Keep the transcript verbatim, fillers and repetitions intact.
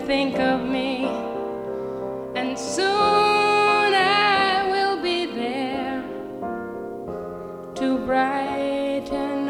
think of me, and soon I will be there to brighten